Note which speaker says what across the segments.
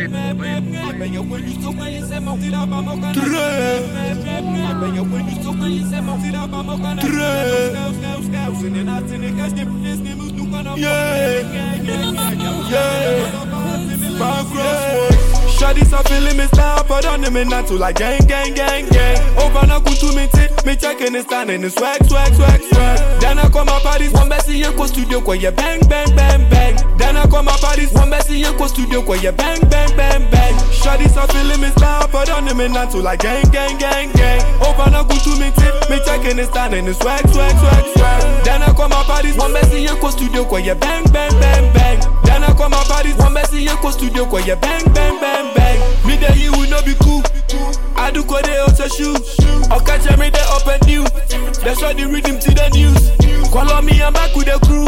Speaker 1: Shawty's a feeling me style, but on them not to like gang. Over na kuntu me checking and standing and swag. Then I come my parties, one Bessie and studio kwa ya bang. Then I come my parties, one Bessie and studio kwa ya bang. Shawty's a feeling me style, but on them not to like gang. Over na kuntu me checking and standing and swag. Then I come my parties, one Bessie and studio kwa ya bang. Then I come my parties, one Bessie and studio kwa ya bang. Me that you will not be cool. I do code out your shoe. I'll catch me there up and new. That's why the rhythm to the news. Call on me, I'm back with the crew.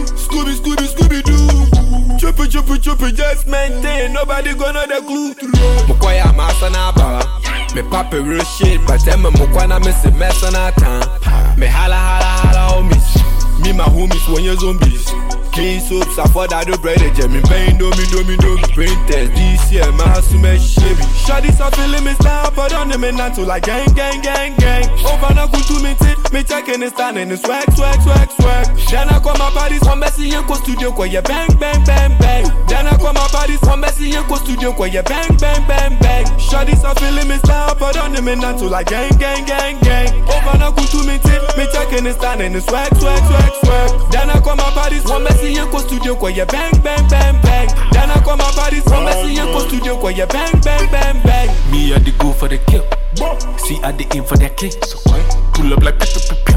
Speaker 1: Scooby-Doo. Choppy, just maintain. Nobody gonna the clue. Mokoya massa na bala. Me papa real shit, but tell me mokwana miss a mess on our time. Me hala homies. Me my homies when you're zombies. Clean soaps, I thought I do bread, Jimmy Bain, do me, brain test, this year, my house to make shabby. Shawty's a feeling me style, but on them not to like gang. Over na kuntu me checking and standing and swag. Then I come my parties, one Bessie and studio kwa ya bang. Then I come my parties, one Bessie and studio kwa ya bang. Shawty's a feeling me style, but on them not to like gang. Over na kuntu me checking and standing and swag. Then I come my parties, one Bessie and studio kwa ya bang. Then I come my parties, one Bessie and studio kwa ya bang.
Speaker 2: Me I the go for the kill. See I the aim for the click. So pull up like pew.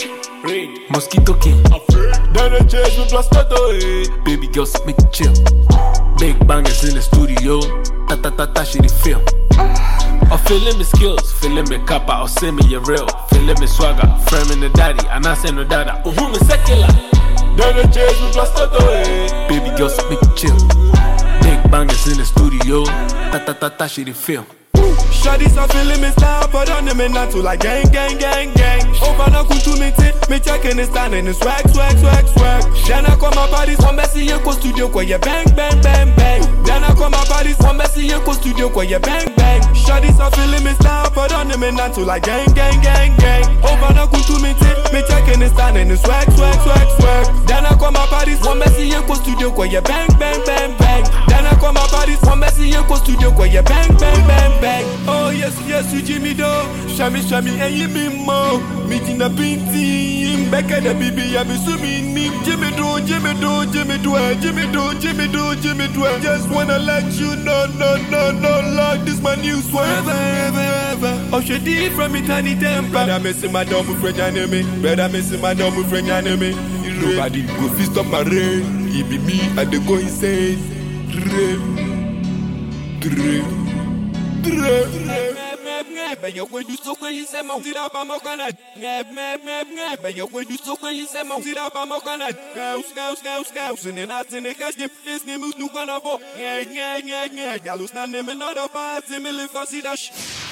Speaker 2: Mosquito king.
Speaker 1: Then I chase with plus tato.
Speaker 2: Baby girls make it chill. Big bangers in the studio. Ta she the film. I'm feeling me skills, feeling me kappa, or send me your real. Feeling me swagger, framing the daddy, and I send no dada. Me secular.
Speaker 1: Then I chase with plus tato.
Speaker 2: Baby girls make it chill. Big bangers in the studio. Ta she the film.
Speaker 1: Shawty's a feeling me style, but on them not to like gang. Over na kuntu me checking and standing and swag. Then I come my parties, one Bessie and studio kwa ya bang. Then I come my parties, one Bessie and studio kwa ya bang. Shawty's a feeling me style, but on them not to like gang. Over na kuntu me checking and standing and swag. Then I come my parties, one Bessie and studio kwa ya bang. Then I come my parties, one Bessie and studio kwa ya bang. Oh yes, you Jimmy do. Shami and you me mo. Meeting a pinty. Back at the baby, I'm assuming me. Jimmy do. Just wanna let you know, no, Lord, this my new swerve. Oh, she did from eternity. Brother missing my dumb friend enemy. Nobody go fist up my rain. It be me and they go insane. Ben yo when you so when you say mon tira pa mo kana Ben yo when you so when you say mon tira pa mo kana Scouse and not in the cash this name is no kana for Galus na name another part similar for see that